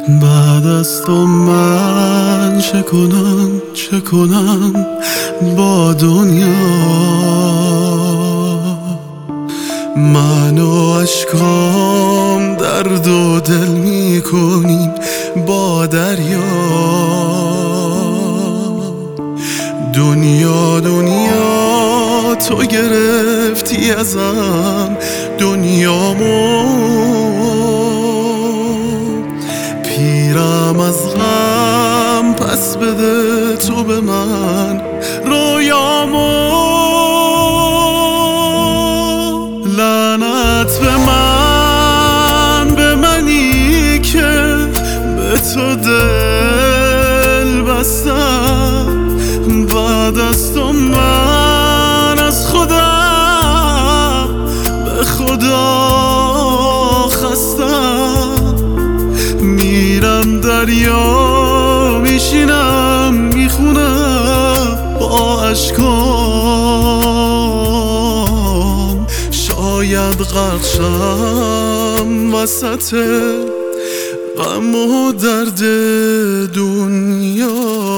بعد از تو من چه کنم با دنیا؟ من و اشکام درد و دل میکنیم با دریا. دنیا تو گرفتی ازم دنیامو، پیرم از غم پس بده تو به من رویامو. لعنت به منی که به تو دل بستم. بعد از تو من از خودم به خدا خستم. میرم دریا میشینم میخونم با اشکام، شاید غرق شم وسط غم و درد دنیا.